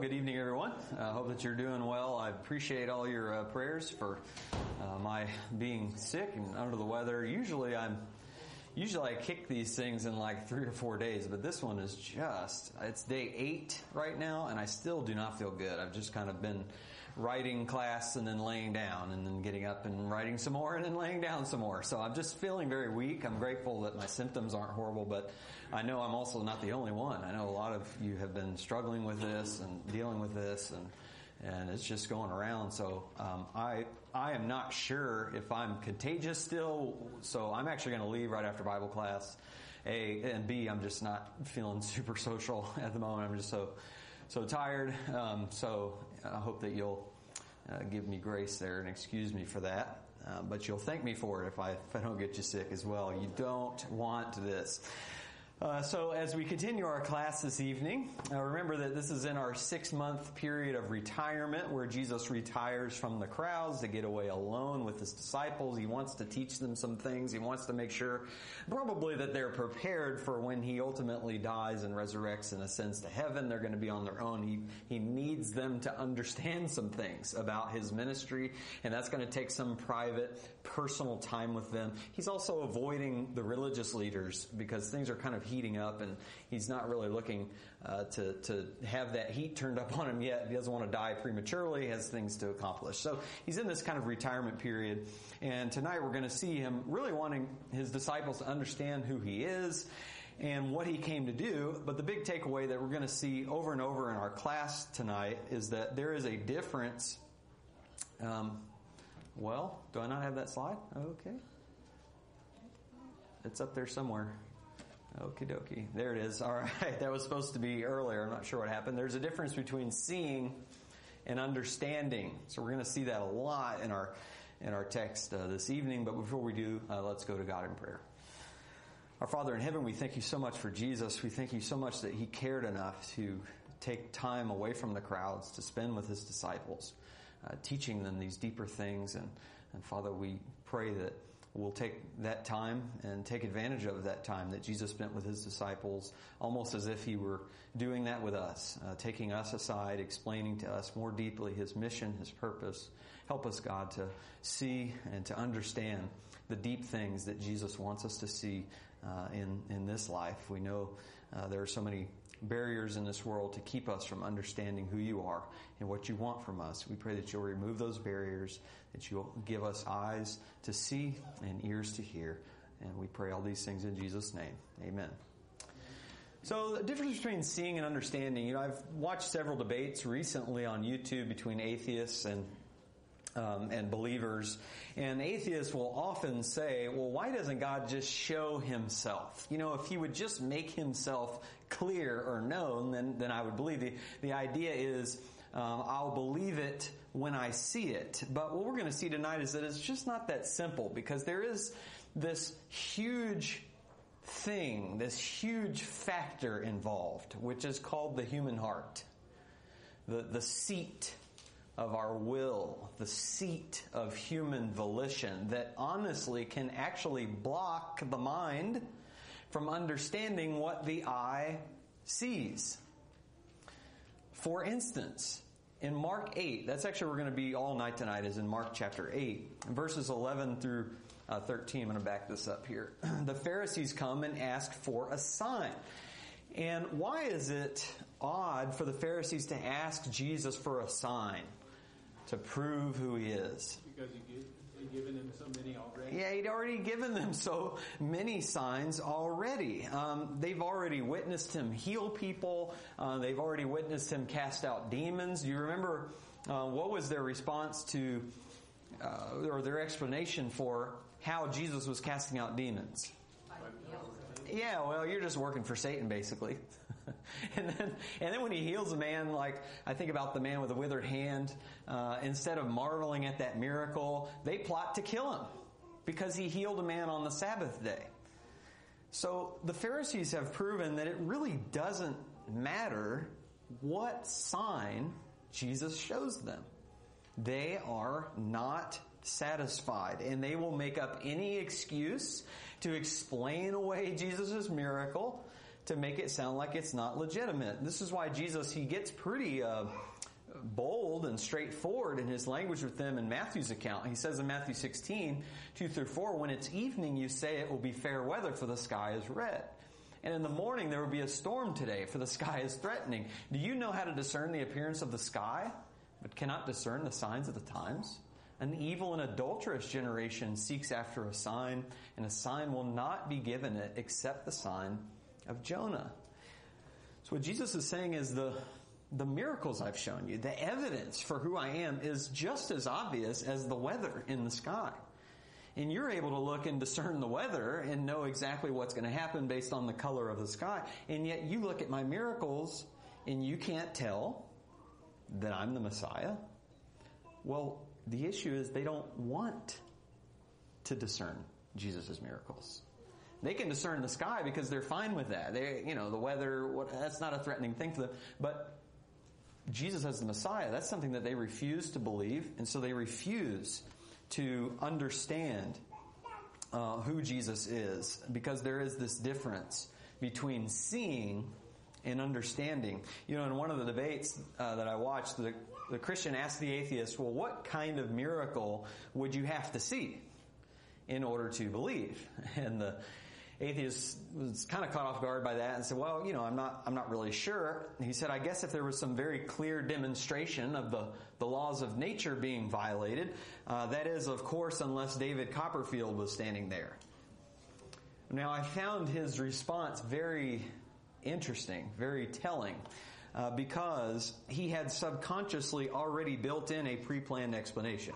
good evening, everyone. I hope that you're doing well. I appreciate all your prayers for my being sick and under the weather. Usually I kick these things in like 3 or 4 days, but this one is it's day 8 right now, and I still do not feel good. I've just kind of been writing class and then laying down and then getting up and writing some more and then laying down some more. So I'm just feeling very weak. I'm grateful that my symptoms aren't horrible, but I know I'm also not the only one. I know a lot of you have been struggling with this and dealing with this, and it's just going around. So I am not sure if I'm contagious still, so I'm actually going to leave right after Bible class. A, and B, I'm just not feeling super social at the moment. I'm just so tired. So I hope that you'll give me grace there and excuse me for that. But you'll thank me for it if I don't get you sick as well. You don't want this. So as we continue our class this evening, remember that this is in our 6-month period of retirement where Jesus retires from the crowds to get away alone with his disciples. He wants to teach them some things. He wants to make sure probably that they're prepared for when he ultimately dies and resurrects and ascends to heaven. They're going to be on their own. He needs them to understand some things about his ministry, and that's going to take some private, personal time with them. He's also avoiding the religious leaders because things are kind of heating up, and he's not really looking to have that heat turned up on him yet. He doesn't want to die prematurely. He has things to accomplish. So he's in this kind of retirement period, and tonight we're going to see him really wanting his disciples to understand who he is and what he came to do. But the big takeaway that we're going to see over and over in our class tonight is that there is a difference. Well, do I not have that slide? Okay. It's up there somewhere. Okie dokie. There it is. All right. That was supposed to be earlier. I'm not sure what happened. There's a difference between seeing and understanding. So we're going to see that a lot in our text this evening. But before we do, let's go to God in prayer. Our Father in heaven, we thank you so much for Jesus. We thank you so much that he cared enough to take time away from the crowds to spend with his disciples, teaching them these deeper things. And Father, we pray that we'll take that time and take advantage of that time that Jesus spent with his disciples, almost as if he were doing that with us, taking us aside, explaining to us more deeply his mission, his purpose. Help us, God, to see and to understand the deep things that Jesus wants us to see in this life. We know there are so many barriers in this world to keep us from understanding who you are and what you want from us. We pray that you'll remove those barriers, that you'll give us eyes to see and ears to hear. And we pray all these things in Jesus' name. Amen. So the difference between seeing and understanding, I've watched several debates recently on YouTube between atheists and believers. And atheists will often say, well, why doesn't God just show himself? If he would just make himself clear or known, then I would believe. The idea is, I'll believe it when I see it. But what we're going to see tonight is that it's just not that simple, because there is this huge thing, this huge factor involved, which is called the human heart. The seat of our will, the seat of human volition that honestly can actually block the mind from understanding what the eye sees. For instance, in Mark 8, that's actually where we're going to be all night tonight, is in Mark chapter 8, verses 11 through 13. I'm going to back this up here. The Pharisees come and ask for a sign. And why is it odd for the Pharisees to ask Jesus for a sign to prove who he is? Because he'd given them so many already. Yeah, he'd already given them so many signs already. They've already witnessed him heal people. They've already witnessed him cast out demons. Do you remember what was their response to, or their explanation for how Jesus was casting out demons? Yeah, well, you're just working for Satan, basically. and then when he heals a man, like I think about the man with the withered hand, instead of marveling at that miracle, they plot to kill him because he healed a man on the Sabbath day. So the Pharisees have proven that it really doesn't matter what sign Jesus shows them. They are not satisfied, and they will make up any excuse to explain away Jesus' miracle, to make it sound like it's not legitimate. This is why Jesus, he gets pretty bold and straightforward in his language with them in Matthew's account. He says in Matthew 16, 2-4, when it's evening, you say it will be fair weather, for the sky is red. And in the morning, there will be a storm today, for the sky is threatening. Do you know how to discern the appearance of the sky, but cannot discern the signs of the times? An evil and adulterous generation seeks after a sign, and a sign will not be given it except the sign of Jonah. So what Jesus is saying is the miracles I've shown you, the evidence for who I am, is just as obvious as the weather in the sky. And you're able to look and discern the weather and know exactly what's going to happen based on the color of the sky. And yet you look at my miracles and you can't tell that I'm the Messiah. Well, the issue is they don't want to discern Jesus' miracles. They can discern the sky because they're fine with that. The weather, that's not a threatening thing for them. But Jesus as the Messiah, that's something that they refuse to believe, and so they refuse to understand who Jesus is, because there is this difference between seeing and understanding. In one of the debates that I watched, the Christian asked the atheist, well, what kind of miracle would you have to see in order to believe? And the atheist was kind of caught off guard by that and said, well, I'm not really sure. He said, I guess if there was some very clear demonstration of the laws of nature being violated, that is, of course, unless David Copperfield was standing there. Now, I found his response very interesting, very telling, because he had subconsciously already built in a pre-planned explanation.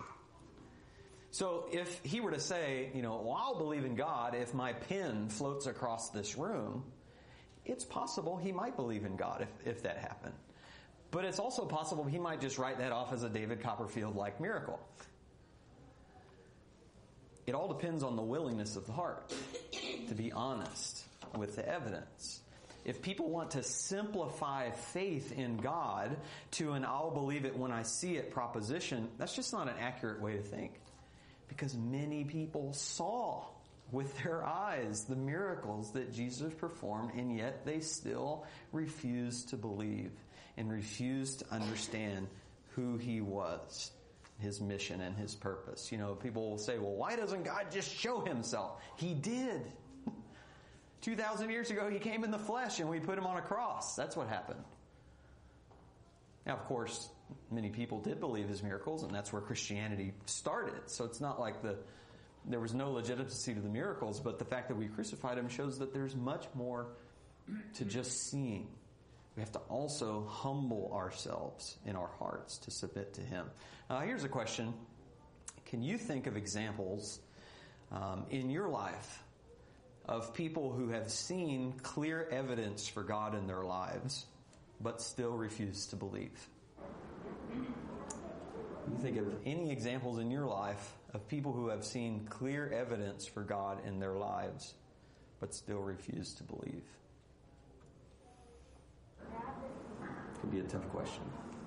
So if he were to say, well, I'll believe in God if my pen floats across this room, it's possible he might believe in God if that happened. But it's also possible he might just write that off as a David Copperfield-like miracle. It all depends on the willingness of the heart to be honest with the evidence. If people want to simplify faith in God to an I'll believe it when I see it proposition, that's just not an accurate way to think. Because many people saw with their eyes the miracles that Jesus performed, and yet they still refused to believe and refused to understand who he was, his mission and his purpose. People will say, well, why doesn't God just show himself? He did. 2,000 years ago, he came in the flesh and we put him on a cross. That's what happened. Now, of course, many people did believe his miracles, and that's where Christianity started. So it's not like there was no legitimacy to the miracles, but the fact that we crucified him shows that there's much more to just seeing. We have to also humble ourselves in our hearts to submit to him. Here's a question. Can you think of examples in your life of people who have seen clear evidence for God in their lives, but still refuse to believe? You think of any examples in your life of people who have seen clear evidence for God in their lives, but still refuse to believe? Could be a tough question.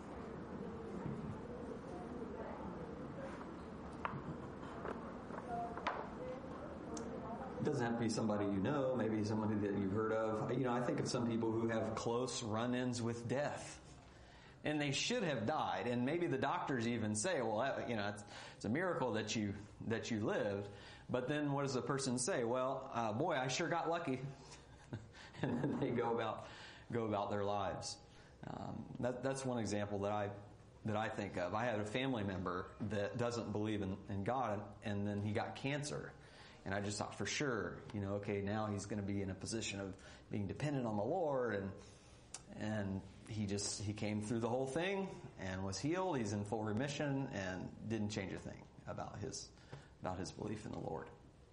It doesn't have to be somebody you know, maybe somebody that you've heard of. I think of some people who have close run-ins with death. And they should have died. And maybe the doctors even say, well, it's a miracle that you lived. But then what does the person say? Well, boy, I sure got lucky. And then they go about their lives. That's one example that I think of. I had a family member that doesn't believe in God, and then he got cancer. And I just thought for sure, okay, now he's going to be in a position of being dependent on the Lord, and he came through the whole thing and was healed. He's in full remission and didn't change a thing about his belief in the Lord.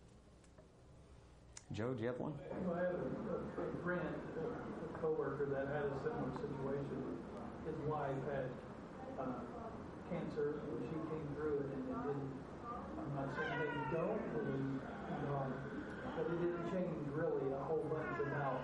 Joe, do you have one? I have a friend, a coworker that had a similar situation. His wife had cancer, and she came through it, and it didn't. I'm not saying that you don't believe in God, but it didn't change really a whole bunch about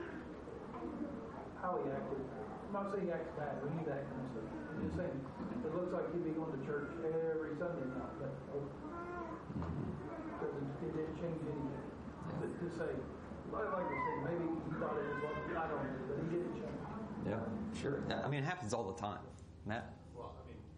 how he acted. I'm not saying he acts bad or any of that kind of stuff. I'm just saying it looks like he'd be going to church every Sunday now, but because it didn't change anything. But to say like you said, maybe he thought it was like, I don't know, but he didn't change. Yeah, sure. I mean, it happens all the time. Matt? Well,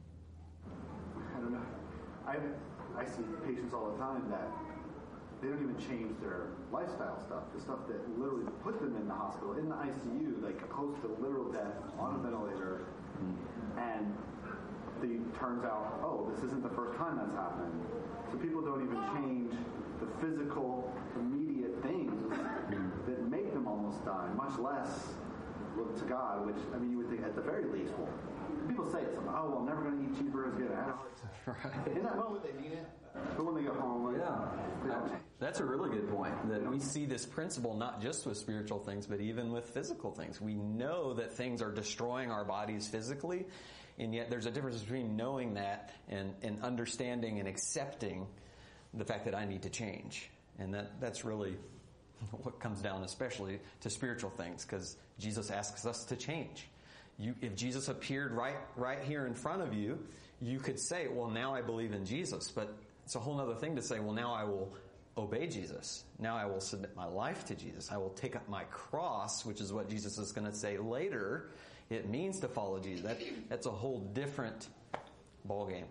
I don't know. I see patients all the time that they don't even change their lifestyle stuff, the stuff that literally put them in the hospital, in the ICU, like close to literal death, on a ventilator, and it turns out, oh, this isn't the first time that's happened. So people don't even change the physical, immediate things that make them almost die, much less look to God, which, I mean, you would think at the very least, well, people say it sometimes, oh, well, I'm never going to eat cheeseburgers again. Right. In that moment, they mean it. But when they go home, like, yeah. That's a really good point, that we see this principle not just with spiritual things, but even with physical things. We know that things are destroying our bodies physically, and yet there's a difference between knowing that and understanding and accepting the fact that I need to change. And that's really what comes down especially to spiritual things, because Jesus asks us to change. If Jesus appeared right here in front of you, you could say, well, now I believe in Jesus. But it's a whole other thing to say, well, now I will obey Jesus. Now I will submit my life to Jesus. I will take up my cross, which is what Jesus is going to say later. It means to follow Jesus. That's a whole different ballgame.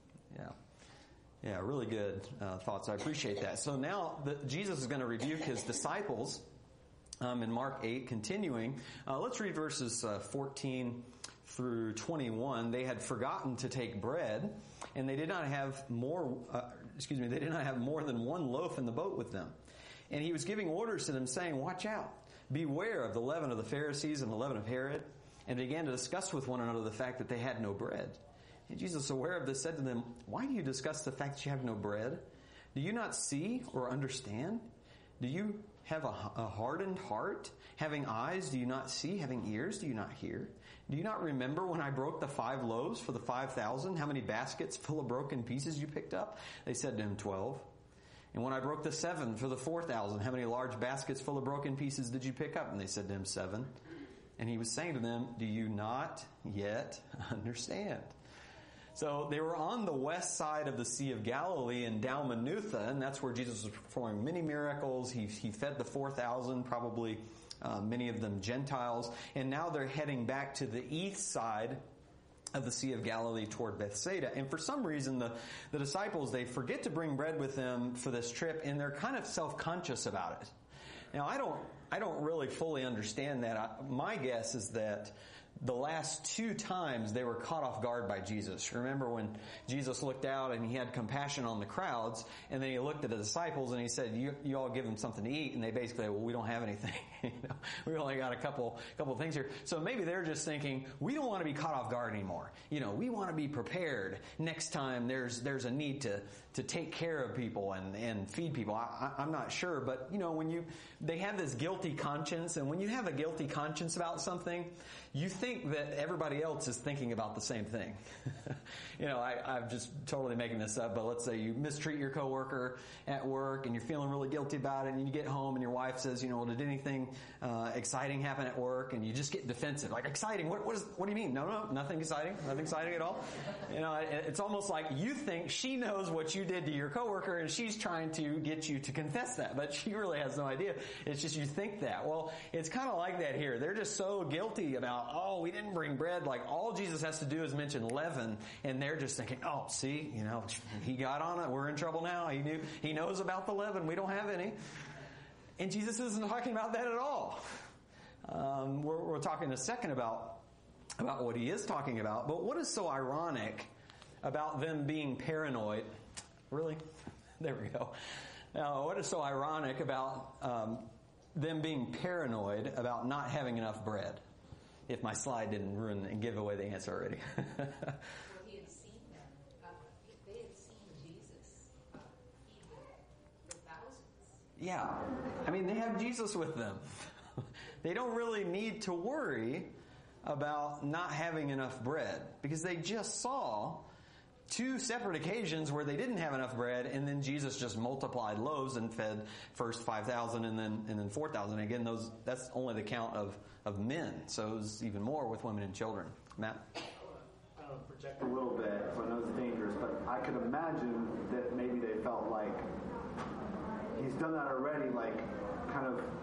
Yeah, really good thoughts. I appreciate that. So now Jesus is going to rebuke his disciples in Mark 8, continuing. Let's read verses 14 through 21. They had forgotten to take bread, and they did not have more. They did not have more than one loaf in the boat with them. And he was giving orders to them, saying, "Watch out! Beware of the leaven of the Pharisees and the leaven of Herod." And they began to discuss with one another the fact that they had no bread. And Jesus, aware of this, said to them, "Why do you discuss the fact that you have no bread? Do you not see or understand? Do you have a hardened heart? Having eyes, do you not see? Having ears, do you not hear? Do you not remember when I broke the 5 loaves for the 5,000? How many baskets full of broken pieces you picked up?" They said to him, 12. "And when I broke the 7 for the 4,000, how many large baskets full of broken pieces did you pick up?" And they said to him, 7. And he was saying to them, "Do you not yet understand?" So they were on the west side of the Sea of Galilee in Dalmanutha, and that's where Jesus was performing many miracles. He fed the 4,000, probably many of them Gentiles. And now they're heading back to the east side of the Sea of Galilee toward Bethsaida. And for some reason, the disciples, they forget to bring bread with them for this trip, and they're kind of self-conscious about it. Now, I don't really fully understand that. My guess is that the last 2 times they were caught off guard by Jesus. Remember when Jesus looked out and he had compassion on the crowds, and then he looked at the disciples and he said, you all give them something to eat, and they basically, well, we don't have anything. We only got a couple things here. So maybe they're just thinking, we don't want to be caught off guard anymore. We want to be prepared next time there's a need to take care of people and feed people. I'm not sure, but they have this guilty conscience, and when you have a guilty conscience about something, you think that everybody else is thinking about the same thing. I'm just totally making this up, but let's say you mistreat your coworker at work and you're feeling really guilty about it, and you get home and your wife says, well, did anything exciting happen at work? And you just get defensive. Like, exciting? What do you mean? No, nothing exciting. Nothing exciting at all. It's almost like you think she knows what you did to your coworker and she's trying to get you to confess that, but she really has no idea. It's just you think that. Well, it's kind of like that here. They're just so guilty about, we didn't bring bread. Like, all Jesus has to do is mention leaven, and they're just thinking, see, he got on it. We're in trouble now. He knows about the leaven. We don't have any. And Jesus isn't talking about that at all. We're talking in a second about what he is talking about. But what is so ironic about them being paranoid? Really? There we go. Now, what is so ironic about them being paranoid about not having enough bread? If my slide didn't ruin and give away the answer already. Well, he had seen them. They had seen Jesus feed the thousands. Yeah. They have Jesus with them. They don't really need to worry about not having enough bread, because they just saw 2 separate occasions where they didn't have enough bread, and then Jesus just multiplied loaves and fed first 5,000 and then 4,000. Again, that's only the count of men, so it was even more with women and children. Matt? I don't project a little bit, so I know it's dangerous, but I could imagine that maybe they felt like he's done that already, like kind of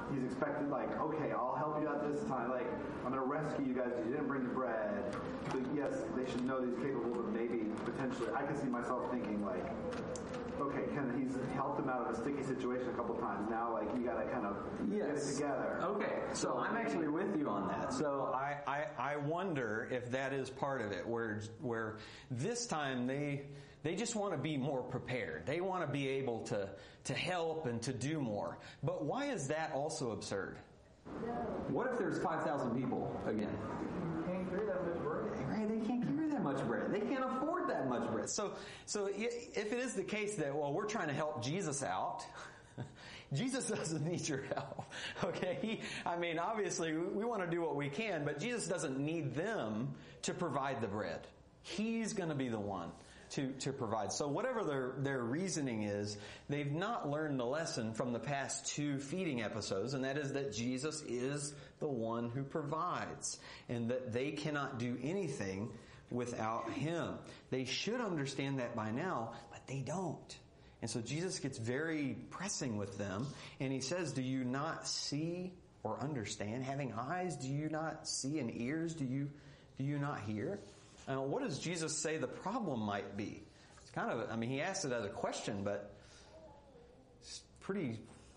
he's expected, like, okay, I'll help you out this time. Like, I'm going to rescue you guys because you didn't bring the bread. But yes, they should know that he's capable, but maybe potentially, I can see myself thinking, like, okay, he's helped him out of a sticky situation a couple times. Now, like, you got to kind of get it together. Okay, so I'm actually with you on that. So I wonder if that is part of it, where this time they just want to be more prepared. They want to be able to help and to do more. But why is that also absurd? What if there's 5,000 people again? You can't carry that much bread. Right, they can't carry that much bread. They can't afford that much bread. So if it is the case that, well, we're trying to help Jesus out, Jesus doesn't need your help. Okay? Obviously we want to do what we can, but Jesus doesn't need them to provide the bread. He's going to be the one to provide. So whatever their reasoning is, they've not learned the lesson from the past 2 feeding episodes, and that is that Jesus is the one who provides, and that they cannot do anything without Him. They should understand that by now, but they don't. And so Jesus gets very pressing with them, and He says, do you not see or understand? Having eyes, do you not see, and ears, do you not hear? What does Jesus say the problem might be? It's kind of, he asked it as a question, but it's pretty...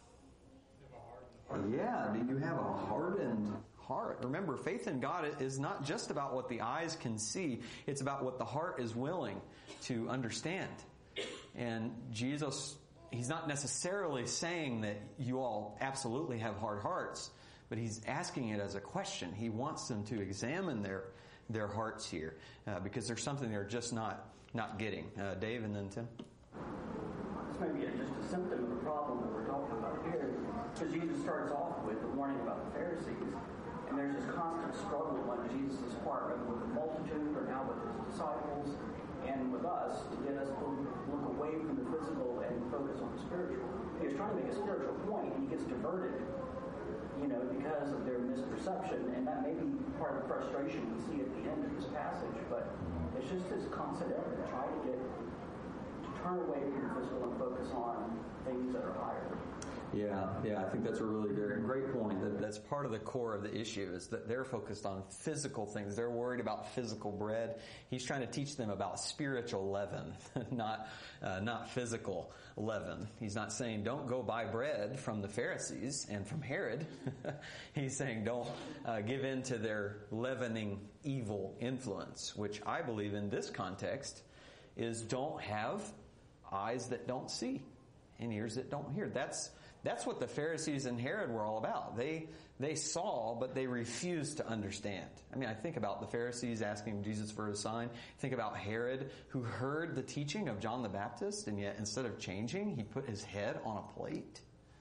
Yeah, do you have a hardened heart? Remember, faith in God is not just about what the eyes can see. It's about what the heart is willing to understand. And Jesus, He's not necessarily saying that you all absolutely have hard hearts, but He's asking it as a question. He wants them to examine their hearts here, because there's something they're just not getting. Dave, and then Tim. This may be just a symptom of the problem that we're talking about here, because Jesus starts off with a warning about the Pharisees, and there's this constant struggle on Jesus' part, whether with the multitude or now with His disciples, and with us, to get us to look away from the physical and focus on the spiritual. He was trying to make a spiritual point, and he gets diverted, because of their misperception, and that may be part of the frustration we see at the end of this passage, but it's just this constant effort to try to turn away from the physical and focus on things that are higher. Yeah, I think that's a really great point. That's part of the core of the issue, is that they're focused on physical things. They're worried about physical bread. He's trying to teach them about spiritual leaven, not physical leaven. He's not saying don't go buy bread from the Pharisees and from Herod. He's saying don't give in to their leavening evil influence, which I believe in this context is don't have eyes that don't see and ears that don't hear. That's what the Pharisees and Herod were all about. They saw, but they refused to understand. I think about the Pharisees asking Jesus for a sign. Think about Herod, who heard the teaching of John the Baptist, and yet instead of changing, he put his head on a plate.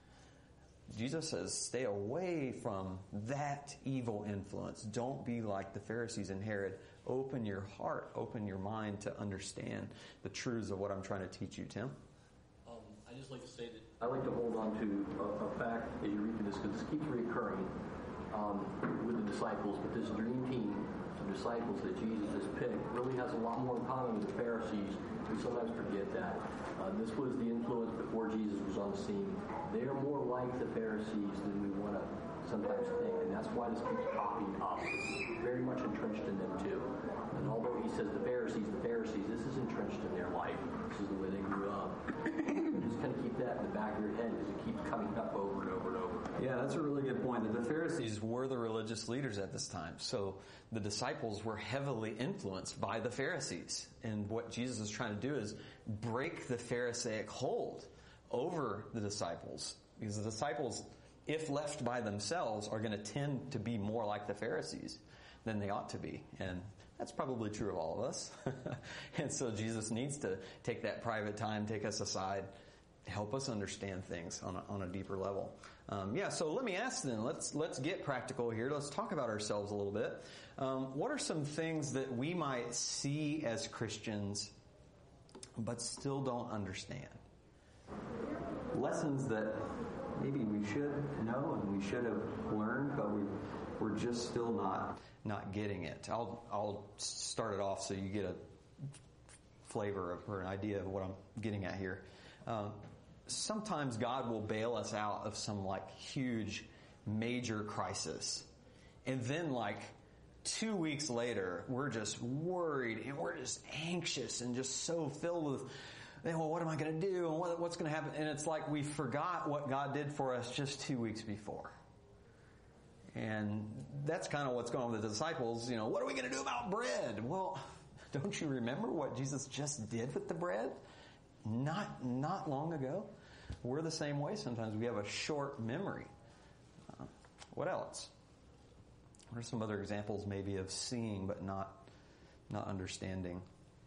Jesus says, stay away from that evil influence. Don't be like the Pharisees and Herod. Open your heart, open your mind to understand the truths of what I'm trying to teach you, Tim. I just like to say that I like to hold on to a fact as you read this, because this keeps reoccurring with the disciples. But this dream team of disciples that Jesus has picked really has a lot more in common with the Pharisees. We sometimes forget that. This was the influence before Jesus was on the scene. They are more like the Pharisees than we want to sometimes think, and that's why this keeps popping up. It's very much entrenched in them too. And although he says the Pharisees, this is entrenched in their life. This is the way they grew up. Just kind of keep that in the back of your head because it keeps coming up over and over and over. Yeah, that's a really good point. That the Pharisees were the religious leaders at this time. So the disciples were heavily influenced by the Pharisees. And what Jesus is trying to do is break the Pharisaic hold over the disciples. Because the disciples, if left by themselves, are going to tend to be more like the Pharisees than they ought to be. And that's probably true of all of us. And so Jesus needs to take that private time, take us aside, help us understand things on a deeper level. So let me ask then, let's get practical here. Let's talk about ourselves a little bit. What are some things that we might see as Christians but still don't understand? Lessons that maybe we should know and we should have learned, but we're just still not getting it. I'll start it off so you get a flavor or an idea of what I'm getting at here. Sometimes God will bail us out of some huge major crisis. And then 2 weeks later, we're just worried and we're just anxious and just so filled with, well, what am I going to do? And what's going to happen? And it's like we forgot what God did for us just 2 weeks before. And that's kind of what's going on with the disciples. What are we going to do about bread? Well, don't you remember what Jesus just did with the bread? Not long ago. We're the same way sometimes. We have a short memory. What else? What are some other examples maybe of seeing but not understanding?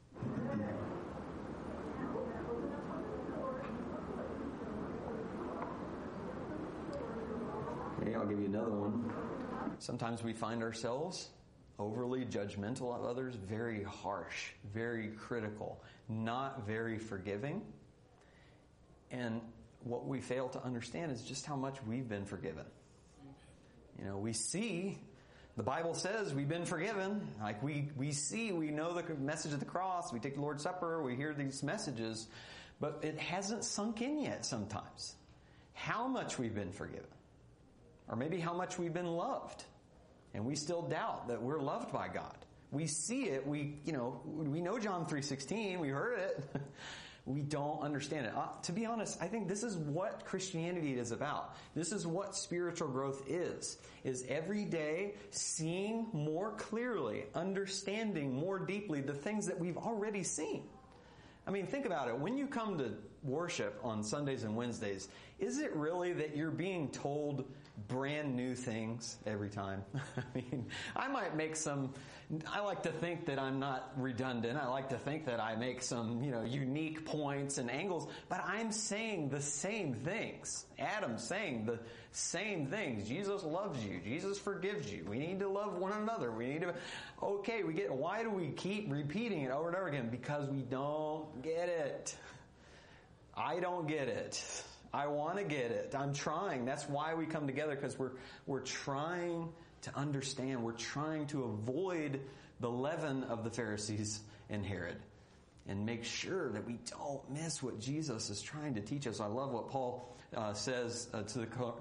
Okay, I'll give you another one. Sometimes we find ourselves overly judgmental of others, very harsh, very critical, not very forgiving. And what we fail to understand is just how much we've been forgiven. We see, the Bible says we've been forgiven. We see, we know the message of the cross, we take the Lord's Supper, we hear these messages, but it hasn't sunk in yet sometimes. How much we've been forgiven. Or maybe how much we've been loved. And we still doubt that we're loved by God. We see it, we know John 3:16, we heard it. We don't understand it. To be honest, I think this is what Christianity is about. This is what spiritual growth is every day seeing more clearly, understanding more deeply the things that we've already seen. I mean, think about it. When you come to worship on Sundays and Wednesdays, is it really that you're being told brand new things every time? I mean, I might make I like to think that I'm not redundant. I like to think that I make some, unique points and angles, but I'm saying the same things. Adam's saying the same things. Jesus loves you. Jesus forgives you. We need to love one another. Why do we keep repeating it over and over again? Because we don't get it. I don't get it. I want to get it. I'm trying. That's why we come together, because we're trying to understand. We're trying to avoid the leaven of the Pharisees and Herod and make sure that we don't miss what Jesus is trying to teach us. I love what Paul says to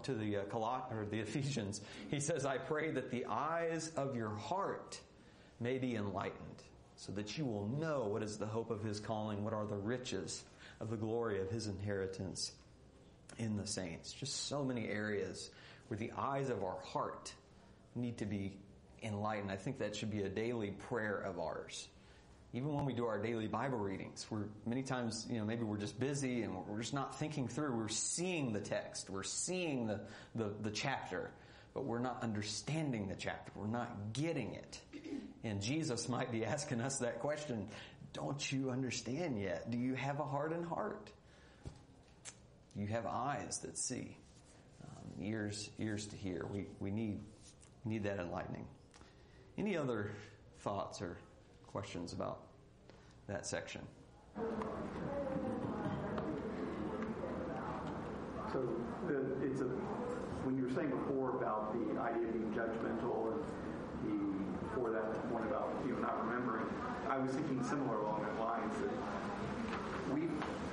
the Ephesians. He says, I pray that the eyes of your heart may be enlightened, so that you will know what is the hope of his calling, what are the riches of the glory of his inheritance in the saints. Just so many areas where the eyes of our heart need to be enlightened. I think that should be a daily prayer of ours. Even when we do our daily Bible readings, many times, maybe we're just busy and we're just not thinking through. We're seeing the text. We're seeing the chapter, but we're not understanding the chapter. We're not getting it. And Jesus might be asking us that question. Don't you understand yet? Do you have a hardened heart? Do you have eyes that see? Ears to hear. We need that enlightening. Any other thoughts or questions about that section? So when you were saying before about the idea of being judgmental and before that point about not remembering, I was thinking similar along that lines, that we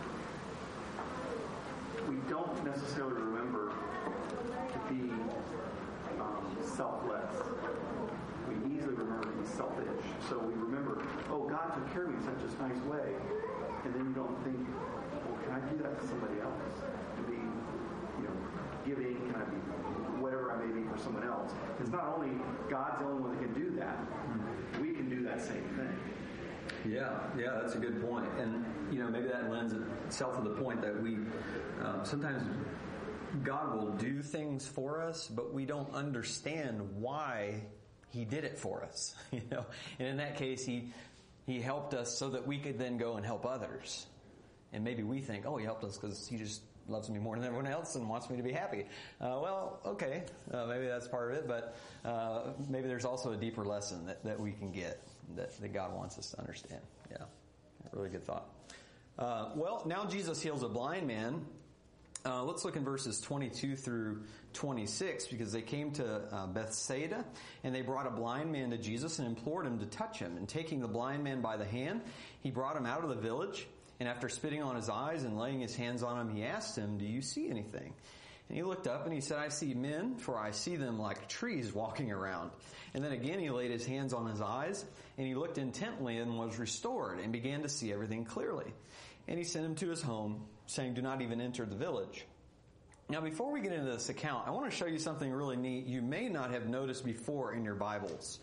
don't necessarily remember to be selfless. We easily remember to be selfish. So we remember, God took care of me in such a nice way. And then you don't think, can I do that to somebody else? To be, giving, can I be whatever I may be for someone else? Because not only God's the only one that can do that, we can do that same thing. Yeah, that's a good point. And, maybe that lends itself to the point that we sometimes God will do things for us, but we don't understand why he did it for us. And in that case, he helped us so that we could then go and help others. And maybe we think, he helped us because he just loves me more than everyone else and wants me to be happy. Okay, maybe that's part of it, but maybe there's also a deeper lesson that we can get that God wants us to understand. Yeah, really good thought. Now Jesus heals a blind man. Let's look in verses 22 through 26, because they came to Bethsaida, and they brought a blind man to Jesus and implored him to touch him. And taking the blind man by the hand, he brought him out of the village, and after spitting on his eyes and laying his hands on him, he asked him, "Do you see anything?" And he looked up and he said, I see men, for I see them like trees walking around. And then again he laid his hands on his eyes, and he looked intently and was restored, and began to see everything clearly. And he sent him to his home, saying, do not even enter the village. Now before we get into this account, I want to show you something really neat you may not have noticed before in your Bibles.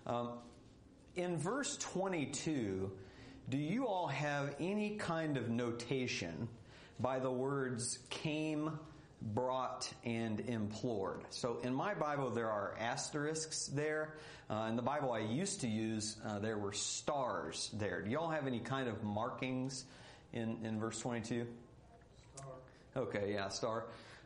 In verse 22, do you all have any kind of notation by the words came, brought, and implored? So in my Bible there are asterisks there. In the Bible I used to use, there were stars there. Do y'all have any kind of markings in verse 22? Star. Okay, yeah, star.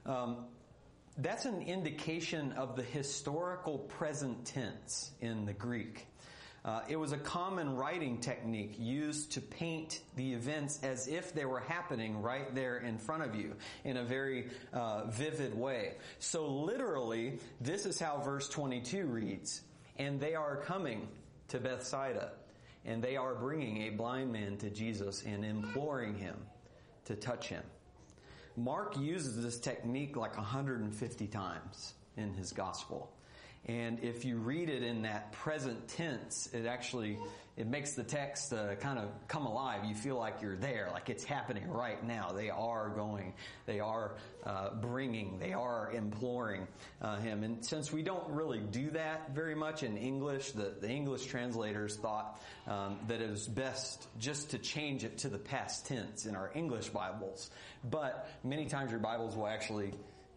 That's an indication of the historical present tense in the Greek. It was a common writing technique used to paint the events as if they were happening right there in front of you in a very vivid way. So literally, this is how verse 22 reads. And they are coming to Bethsaida, and they are bringing a blind man to Jesus and imploring him to touch him. Mark uses this technique like 150 times in his gospel. And if you read it in that present tense, it makes the text kind of come alive. You feel like you're there, like it's happening right now. They are going, they are bringing, they are imploring him. And since we don't really do that very much in English, the English translators thought that it was best just to change it to the past tense in our English Bibles. But many times your Bibles will actually,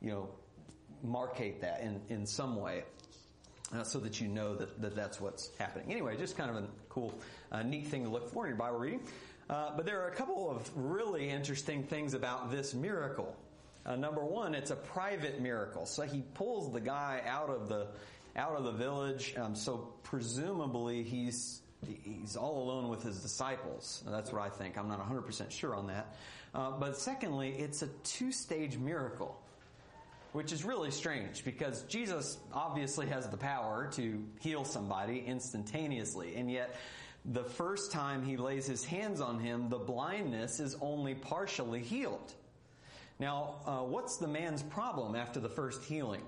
markate that in some way. So that you know that that's what's happening. Anyway, just kind of a cool, neat thing to look for in your Bible reading. But there are a couple of really interesting things about this miracle. Number one, it's a private miracle. So he pulls the guy out of the village. So presumably he's all alone with his disciples. That's what I think. I'm not 100% sure on that. But secondly, it's a two-stage miracle, which is really strange because Jesus obviously has the power to heal somebody instantaneously. And yet, the first time he lays his hands on him, the blindness is only partially healed. Now, what's the man's problem after the first healing?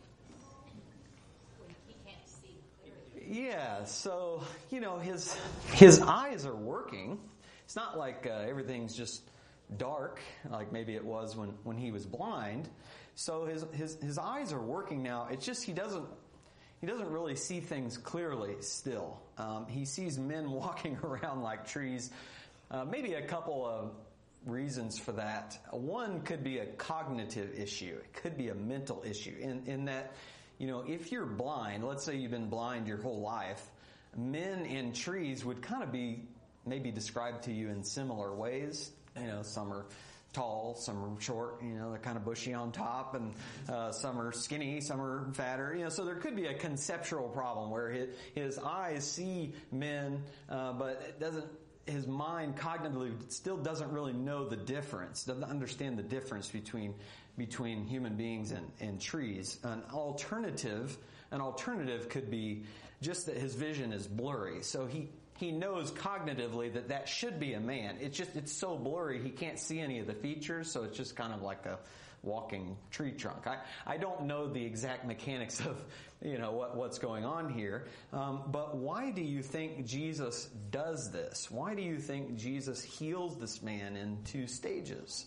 He can't see clearly. Yeah, so, his eyes are working. It's not like everything's just dark, like maybe it was when he was blind. So his eyes are working now. It's just he doesn't really see things clearly still. He sees men walking around like trees. Maybe a couple of reasons for that. One could be a cognitive issue. It could be a mental issue in that, if you're blind, let's say you've been blind your whole life, men and trees would kind of be maybe described to you in similar ways. Some are tall, some are short, they're kind of bushy on top, and some are skinny, some are fatter, so there could be a conceptual problem where his eyes see men, but his mind cognitively still doesn't really know the difference, doesn't understand the difference between human beings and trees. An alternative could be just that his vision is blurry, so he knows cognitively that should be a man. It's so blurry he can't see any of the features, so it's just kind of like a walking tree trunk. I don't know the exact mechanics of what's going on here, but why do you think Jesus does this? Why do you think Jesus heals this man in two stages?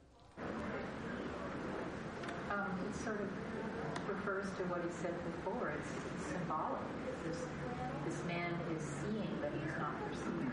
It sort of refers to what he said before. It's symbolic. This man is seeing, but he's not perceiving.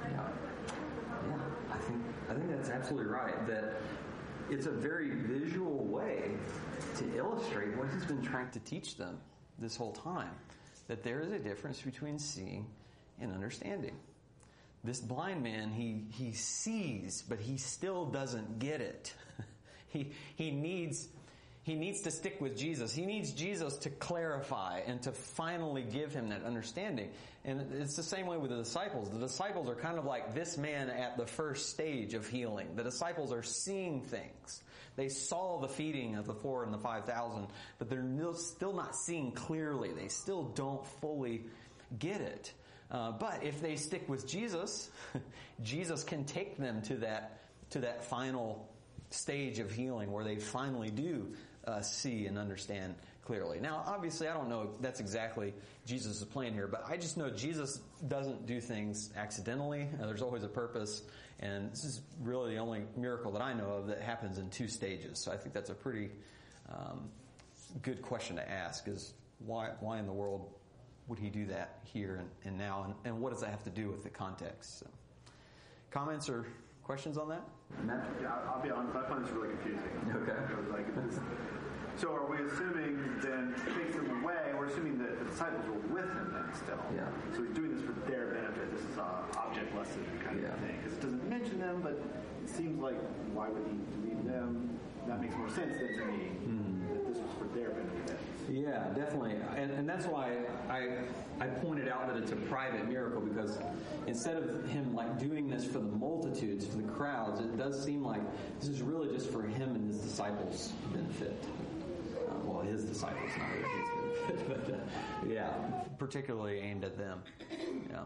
Yeah, I think that's absolutely right. That it's a very visual way to illustrate what he's been trying to teach them this whole time. That there is a difference between seeing and understanding. This blind man, he sees, but he still doesn't get it. He needs to stick with Jesus. He needs Jesus to clarify and to finally give him that understanding. And it's the same way with the disciples. The disciples are kind of like this man at the first stage of healing. The disciples are seeing things. They saw the feeding of the 4,000 and the 5,000, but they're still not seeing clearly. They still don't fully get it. But if they stick with Jesus, Jesus can take them to that final stage of healing where they finally do see and understand clearly. Now, obviously, I don't know if that's exactly Jesus' plan here, but I just know Jesus doesn't do things accidentally. There's always a purpose, and this is really the only miracle that I know of that happens in 2 stages. So I think that's a pretty good question to ask, is why in the world would he do that here and now, and what does that have to do with the context? So, comments or questions on that? I'll be honest, I find this really confusing. Okay. So are we assuming then, takes him away, we're assuming that the disciples were with him then still. Yeah. So he's doing this for their benefit. This is an object lesson kind of thing. Because it doesn't mention them, but it seems like, why would he leave them? That makes more sense than to me, that this was for their benefit. Yeah, definitely. And that's why I pointed out that it's a private miracle, because instead of him like doing this for the multitudes, for the crowds, it does seem like this is really just for him and his disciples' benefit. Well, his disciples, not his benefit, but yeah, particularly aimed at them. Yeah.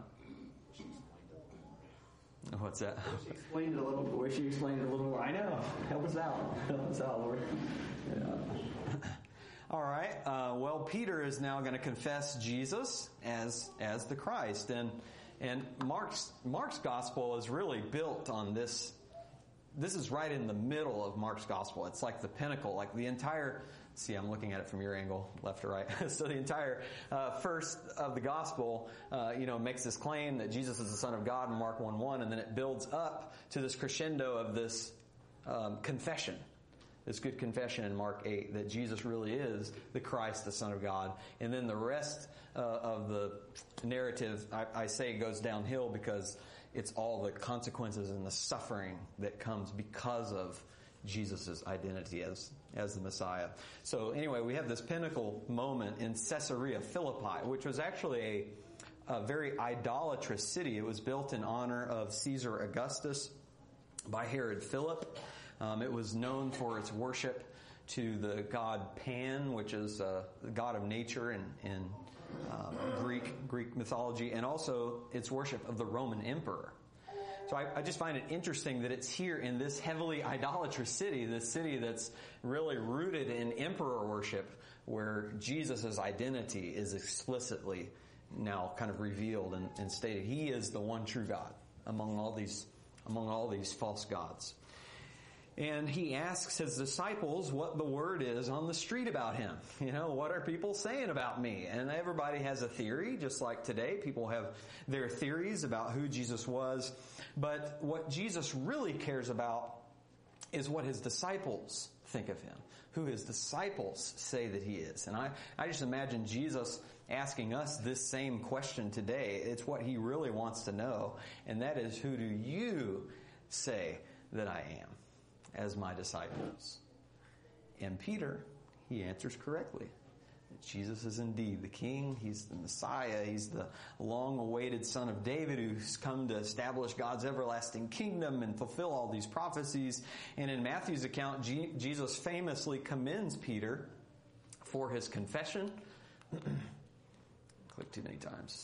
What's that? She explained it a little more. Wish you explained it a little more. I know. Help us out. Help us out, Lord. Yeah. All right. Well, Peter is now going to confess Jesus as the Christ, and Mark's gospel is really built on this. This is right in the middle of Mark's gospel. It's like the pinnacle, like the entire. See, I'm looking at it from your angle, left to right. So the entire first of the gospel, makes this claim that Jesus is the Son of God in Mark 1:1, and then it builds up to this crescendo of this confession, this good confession in Mark 8 that Jesus really is the Christ, the Son of God. And then the rest of the narrative, I say, goes downhill because it's all the consequences and the suffering that comes because of Jesus' identity as the Messiah. So anyway, we have this pinnacle moment in Caesarea Philippi, which was actually a very idolatrous city. It was built in honor of Caesar Augustus by Herod Philip. It was known for its worship to the god Pan, which is the god of nature in Greek mythology, and also its worship of the Roman emperor. So I just find it interesting that it's here in this heavily idolatrous city, this city that's really rooted in emperor worship, where Jesus' identity is explicitly now kind of revealed and stated. He is the one true God among all these false gods. And he asks his disciples what the word is on the street about him. What are people saying about me? And everybody has a theory, just like today. People have their theories about who Jesus was. But what Jesus really cares about is what his disciples think of him, who his disciples say that he is. And I just imagine Jesus asking us this same question today. It's what he really wants to know. And that is, who do you say that I am as my disciples? And Peter, he answers correctly. Jesus is indeed the King. He's the Messiah. He's the long-awaited Son of David who's come to establish God's everlasting kingdom and fulfill all these prophecies. And in Matthew's account, Jesus famously commends Peter for his confession. Click too many times.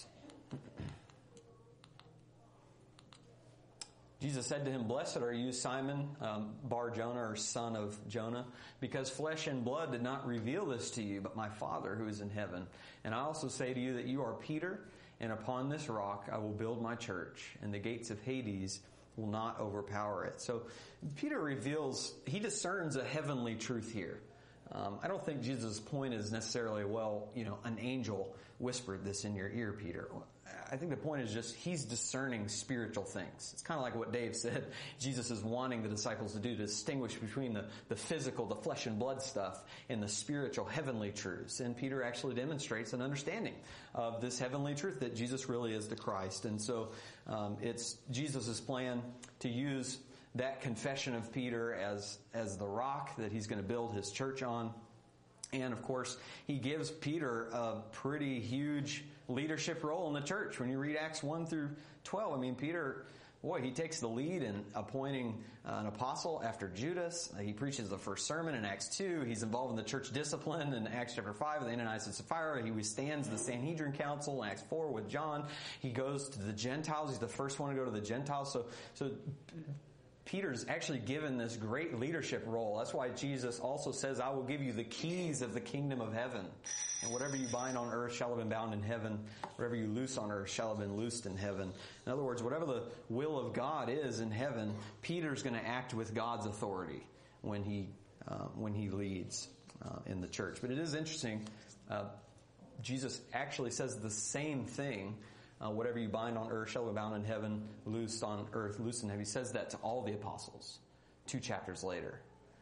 Jesus said to him, "Blessed are you, Simon, Bar-Jonah, or son of Jonah, because flesh and blood did not reveal this to you, but my Father who is in heaven. And I also say to you that you are Peter, and upon this rock I will build my church, and the gates of Hades will not overpower it." So Peter he discerns a heavenly truth here. I don't think Jesus' point is necessarily, an angel whispered this in your ear, Peter. I think the point is just he's discerning spiritual things. It's kind of like what Dave said Jesus is wanting the disciples to do, to distinguish between the physical, the flesh and blood stuff, and the spiritual, heavenly truths. And Peter actually demonstrates an understanding of this heavenly truth, that Jesus really is the Christ. And so it's Jesus' plan to use that confession of Peter as the rock that he's going to build his church on. And of course, he gives Peter a pretty huge leadership role in the church. When you read Acts 1 through 12, Peter, he takes the lead in appointing an apostle after Judas. He preaches the first sermon in Acts 2. He's involved in the church discipline in Acts chapter 5 with Ananias and Sapphira. He withstands the Sanhedrin Council in Acts 4 with John. He goes to the Gentiles. He's the first one to go to the Gentiles. So Peter's actually given this great leadership role. That's why Jesus also says, I will give you the keys of the kingdom of heaven. And whatever you bind on earth shall have been bound in heaven. Whatever you loose on earth shall have been loosed in heaven. In other words, whatever the will of God is in heaven, Peter's going to act with God's authority when he leads in the church. But it is interesting, Jesus actually says the same thing. Whatever you bind on earth shall be bound in heaven, loosed on earth, loosed in heaven. He says that to all the apostles 2 chapters later.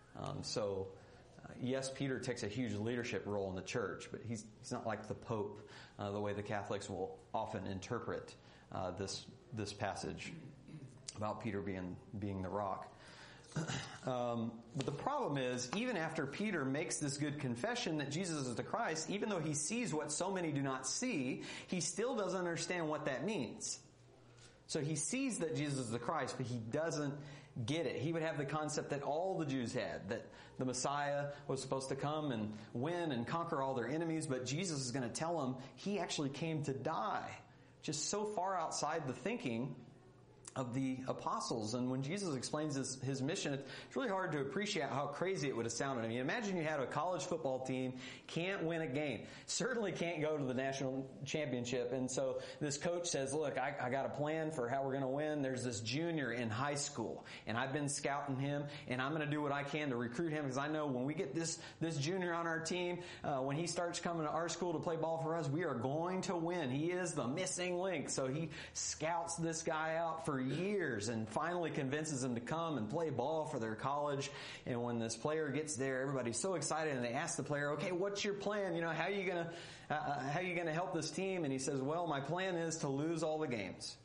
Yes, Peter takes a huge leadership role in the church, but he's not like the Pope, the way the Catholics will often interpret this passage about Peter being the rock. But the problem is, even after Peter makes this good confession that Jesus is the Christ, even though he sees what so many do not see, he still doesn't understand what that means. So he sees that Jesus is the Christ, but he doesn't get it. He would have the concept that all the Jews had, that the Messiah was supposed to come and win and conquer all their enemies, but Jesus is going to tell them he actually came to die. Just so far outside the thinking of the apostles. And when Jesus explains his mission, it's really hard to appreciate how crazy it would have sounded. I mean, imagine you had a college football team, can't win a game, certainly can't go to the national championship. And so this coach says, look, I got a plan for how we're going to win. There's this junior in high school, and I've been scouting him, and I'm going to do what I can to recruit him, because I know when we get this junior on our team, when he starts coming to our school to play ball for us, we are going to win. He is the missing link. So he scouts this guy out for years and finally convinces him to come and play ball for their college. And when this player gets there, everybody's so excited, and they ask the player, okay, what's your plan? How are you going to help this team? And he says, well, my plan is to lose all the games.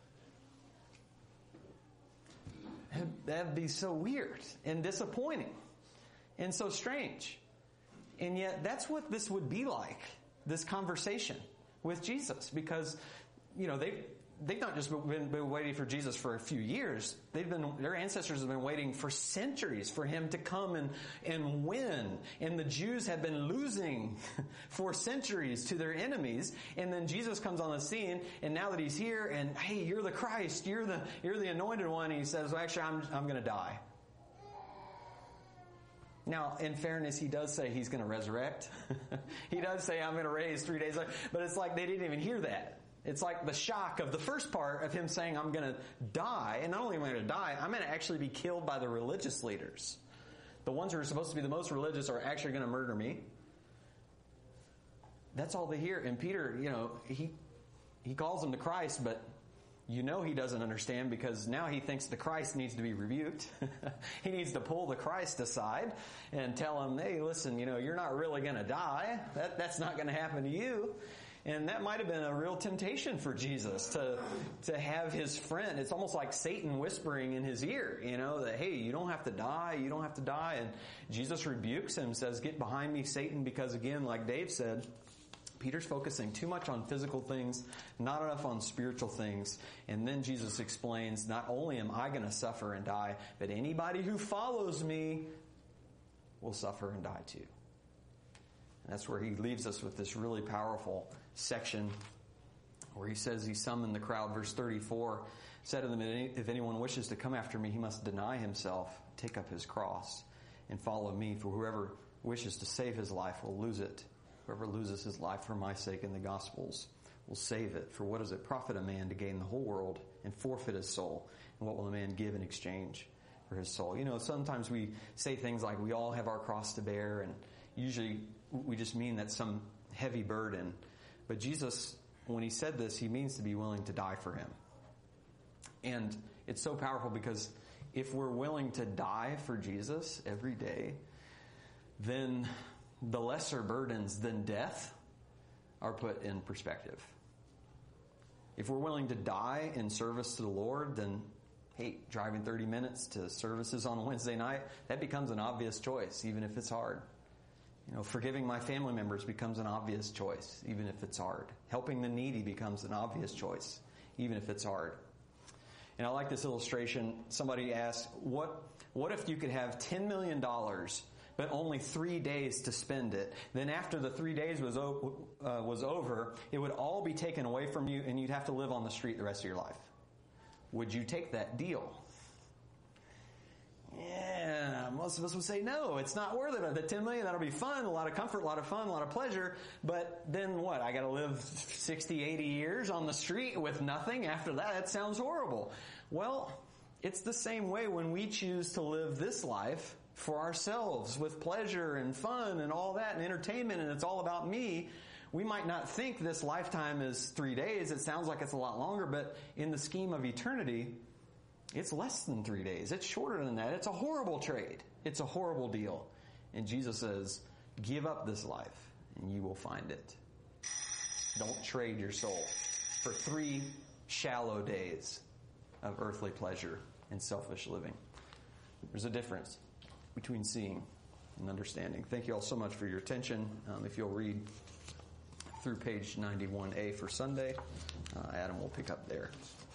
That'd be so weird and disappointing and so strange. And yet that's what this would be like, this conversation with Jesus, because, they've not just been waiting for Jesus for a few years. Their ancestors have been waiting for centuries for him to come and win. And the Jews have been losing for centuries to their enemies. And then Jesus comes on the scene, and now that he's here, and hey, you're the Christ, you're the anointed one, and he says, well, actually, I'm going to die. Now, in fairness, he does say he's going to resurrect. He does say, I'm going to raise 3 days later. But it's like they didn't even hear that. It's like the shock of the first part of him saying, I'm going to die. And not only am I going to die, I'm going to actually be killed by the religious leaders. The ones who are supposed to be the most religious are actually going to murder me. That's all they hear. And Peter, he calls him the Christ, but he doesn't understand, because now he thinks the Christ needs to be rebuked. He needs to pull the Christ aside and tell him, hey, listen, you're not really going to die. That's not going to happen to you. And that might have been a real temptation for Jesus to have his friend. It's almost like Satan whispering in his ear, that, hey, you don't have to die. You don't have to die. And Jesus rebukes him, says, get behind me, Satan, because again, like Dave said, Peter's focusing too much on physical things, not enough on spiritual things. And then Jesus explains, not only am I going to suffer and die, but anybody who follows me will suffer and die too. And that's where he leaves us with this really powerful section where he says he summoned the crowd. Verse 34 said to them, if anyone wishes to come after me, he must deny himself, take up his cross, and follow me. For whoever wishes to save his life will lose it. Whoever loses his life for my sake and the gospel's will save it. For what does it profit a man to gain the whole world and forfeit his soul? And what will a man give in exchange for his soul? Sometimes we say things like we all have our cross to bear, and usually we just mean that's some heavy burden. But Jesus, when he said this, he means to be willing to die for him. And it's so powerful, because if we're willing to die for Jesus every day, then the lesser burdens than death are put in perspective. If we're willing to die in service to the Lord, then, hey, driving 30 minutes to services on a Wednesday night, that becomes an obvious choice, even if it's hard. Forgiving my family members becomes an obvious choice, even if it's hard. Helping the needy becomes an obvious choice, even if it's hard. And I like this illustration. Somebody asked, what if you could have $10 million, but only 3 days to spend it? Then after the 3 days was over, it would all be taken away from you, and you'd have to live on the street the rest of your life. Would you take that deal? Yeah, most of us would say, no, it's not worth it. The 10 million, that'll be fun, a lot of comfort, a lot of fun, a lot of pleasure. But then what? I got to live 60, 80 years on the street with nothing after that? That sounds horrible. Well, it's the same way when we choose to live this life for ourselves with pleasure and fun and all that and entertainment, and it's all about me. We might not think this lifetime is 3 days. It sounds like it's a lot longer, but in the scheme of eternity, it's less than 3 days. It's shorter than that. It's a horrible trade. It's a horrible deal. And Jesus says, give up this life and you will find it. Don't trade your soul for 3 shallow days of earthly pleasure and selfish living. There's a difference between seeing and understanding. Thank you all so much for your attention. If you'll read through page 91A for Sunday, Adam will pick up there.